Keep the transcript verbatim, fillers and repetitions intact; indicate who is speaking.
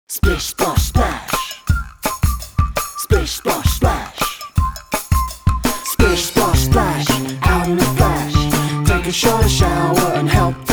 Speaker 1: Splish, splash, splash. Splish, splash, splash. Splish, splash, splash. Out in a flash. Take a short shower and help